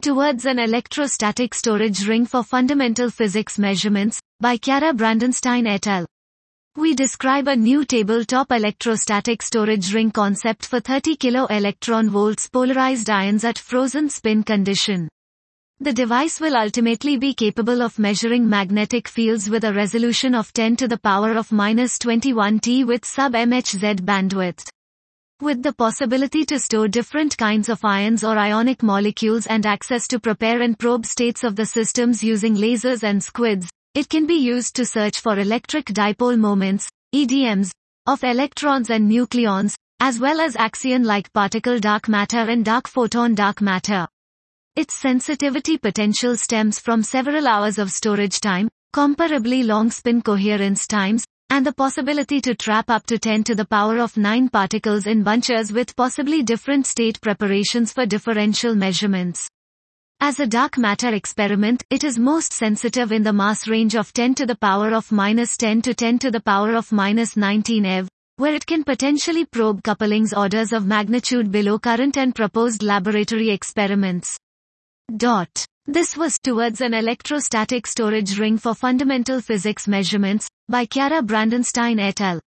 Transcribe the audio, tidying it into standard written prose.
Towards an Electrostatic Storage Ring for Fundamental Physics Measurements, by Chiara Brandenstein et al. We describe a new tabletop electrostatic storage ring concept for 30 kV polarized ions at frozen spin condition. The device will ultimately be capable of measuring magnetic fields with a resolution of 10 to the power of -21 T with sub-MHz bandwidth. With the possibility to store different kinds of ions or ionic molecules and access to prepare and probe states of the systems using lasers and squids, it can be used to search for electric dipole moments, EDMs, of electrons and nucleons, as well as axion-like particle dark matter and dark photon dark matter. Its sensitivity potential stems from several hours of storage time, comparably long spin coherence times, and the possibility to trap up to 10 to the power of 9 particles in bunches with possibly different state preparations for differential measurements. As a dark matter experiment, it is most sensitive in the mass range of 10 to the power of -10 to 10 to the power of -19 eV, where it can potentially probe couplings orders of magnitude below current and proposed laboratory experiments. This was Towards an Electrostatic Storage Ring for Fundamental Physics Measurements, by Chiara Brandenstein et al.